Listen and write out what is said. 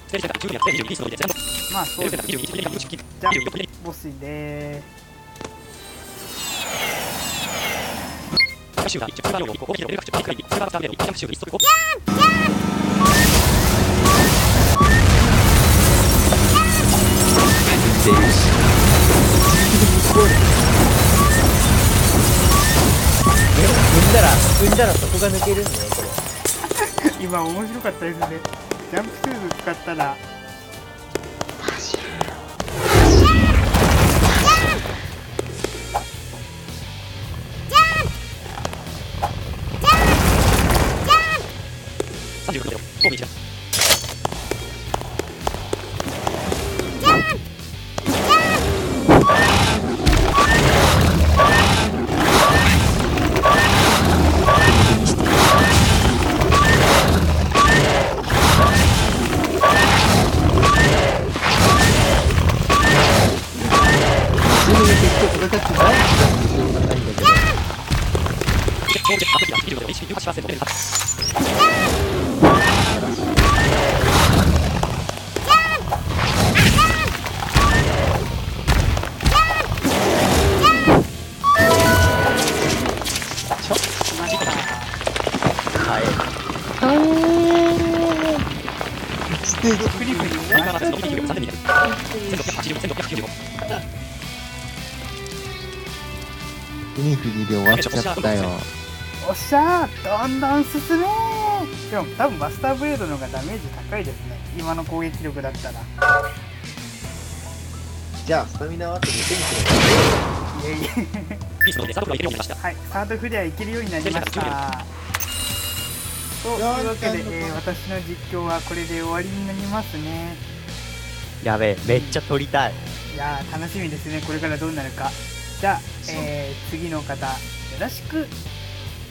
まあそうです。じゃあボスで踏んだらそこが抜けるんだよこれ。 今面白かったですね。ジャンプシューズ使ったらフリフリフリフリで終わっちゃったよ。 おっしゃー、どんどん進めー。でも多分バスターブレードの方がダメージ高いですね、今の攻撃力だったら。 じゃあスタミナはあと2000 いえいえはい、サードフレアいけるようになりました。というわけで、私の実況はこれで終わりになりますね。 やべえ、めっちゃ撮りたい。 いやー楽しみですね、これからどうなるか。じゃあ、次の方よろしく。